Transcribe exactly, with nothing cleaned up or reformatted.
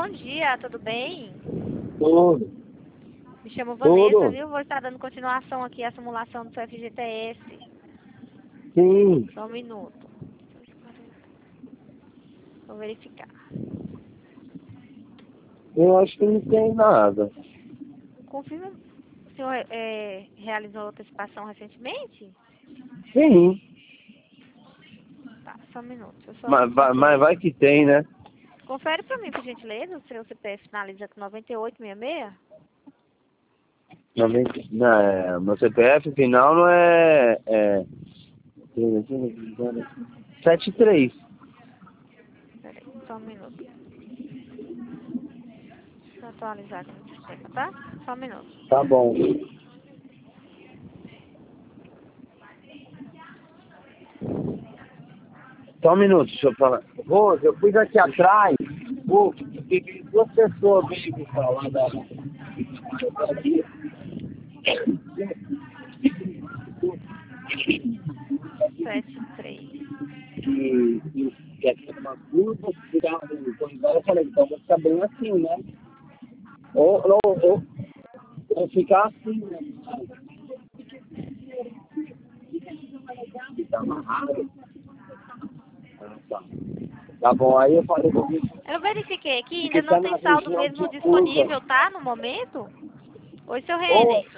bom dia, tudo bem? Tudo. Me chamo Vanessa, Tudo. viu? Vou estar dando continuação aqui à simulação do seu F G T S. Sim. Só um minuto. Vou verificar. Eu acho que não tem nada. Confirma. O senhor é, realizou antecipação recentemente? Sim. Tá, só um minuto. Eu só Mas, vai- mas conferir. vai que tem, né? Confere pra mim, por gentileza. O seu C P F finaliza com noventa e oito sessenta e seis? noventa Não, é, meu C P F final não é. é setenta e três. Peraí, só um minuto. Deixa eu atualizar aqui no sistema, tá? Só um minuto. Tá bom. Só um minuto, deixa eu falar. Rose, eu fui daqui atrás. Pô, que duas pessoas veio me falar da. sete três. Que, que quer ter uma curva, tirar um corredor. Eu falei, então vou ficar bem assim, né? Ou, ou, ou, ou ficar assim, né? Tá amarrado. Ah, tá. Tá bom, aí eu falei comigo, Eu verifiquei aqui, ainda porque não tá tem na saldo região mesmo de curva. disponível, tá? No momento? Oi, seu Ou, Renner.